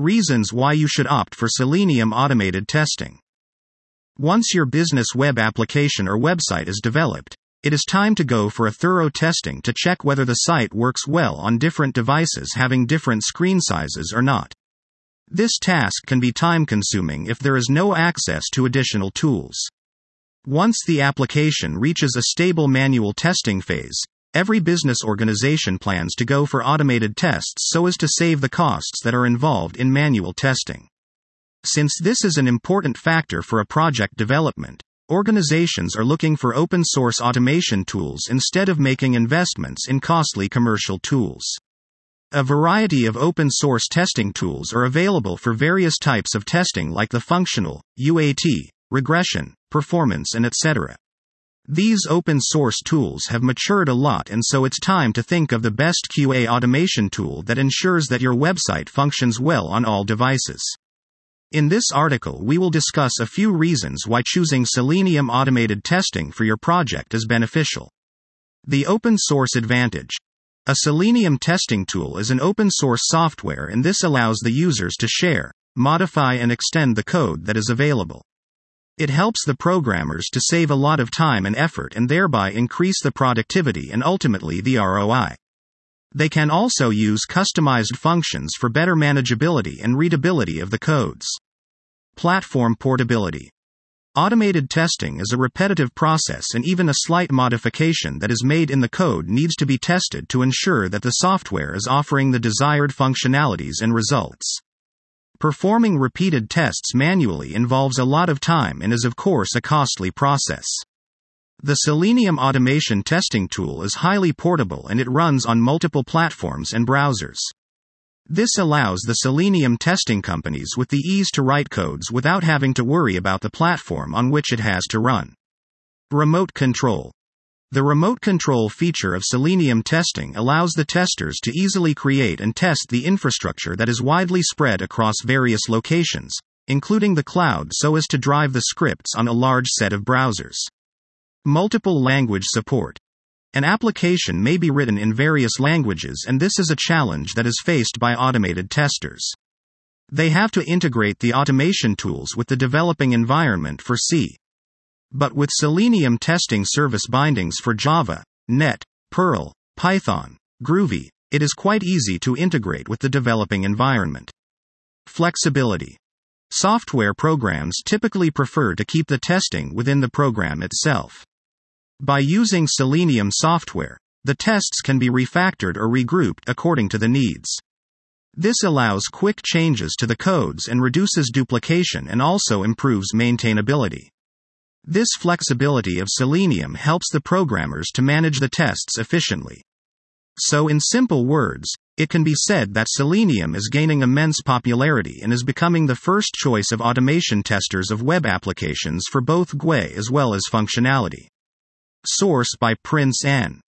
Reasons why you should opt for Selenium automated testing. Once your business web application or website is developed, it is time to go for a thorough testing to check whether the site works well on different devices having different screen sizes or not. This task can be time-consuming if there is no access to additional tools. Once the application reaches a stable manual testing phase, every business organization plans to go for automated tests so as to save the costs that are involved in manual testing. Since this is an important factor for a project development, organizations are looking for open-source automation tools instead of making investments in costly commercial tools. A variety of open-source testing tools are available for various types of testing like the functional, UAT, regression, performance and etc. These open-source tools have matured a lot, and so it's time to think of the best QA automation tool that ensures that your website functions well on all devices. In this article we will discuss a few reasons why choosing Selenium automated testing for your project is beneficial. The open source advantage. A Selenium testing tool is an open source software, and this allows the users to share, modify and extend the code that is available. It helps the programmers to save a lot of time and effort and thereby increase the productivity and ultimately the ROI. They can also use customized functions for better manageability and readability of the codes. Platform portability. Automated testing is a repetitive process, and even a slight modification that is made in the code needs to be tested to ensure that the software is offering the desired functionalities and results. Performing repeated tests manually involves a lot of time and is of course a costly process. The Selenium automation testing tool is highly portable and it runs on multiple platforms and browsers. This allows the Selenium testing companies with the ease to write codes without having to worry about the platform on which it has to run. Remote control. The remote control feature of Selenium testing allows the testers to easily create and test the infrastructure that is widely spread across various locations, including the cloud, so as to drive the scripts on a large set of browsers. Multiple language support. An application may be written in various languages, and this is a challenge that is faced by automated testers. They have to integrate the automation tools with the developing environment for C. But with Selenium testing service bindings for Java, .NET, Perl, Python, Groovy, it is quite easy to integrate with the developing environment. Flexibility. Software programs typically prefer to keep the testing within the program itself. By using Selenium software, the tests can be refactored or regrouped according to the needs. This allows quick changes to the codes and reduces duplication and also improves maintainability. This flexibility of Selenium helps the programmers to manage the tests efficiently. So in simple words, it can be said that Selenium is gaining immense popularity and is becoming the first choice of automation testers of web applications for both GUI as well as functionality. Source by Prince N.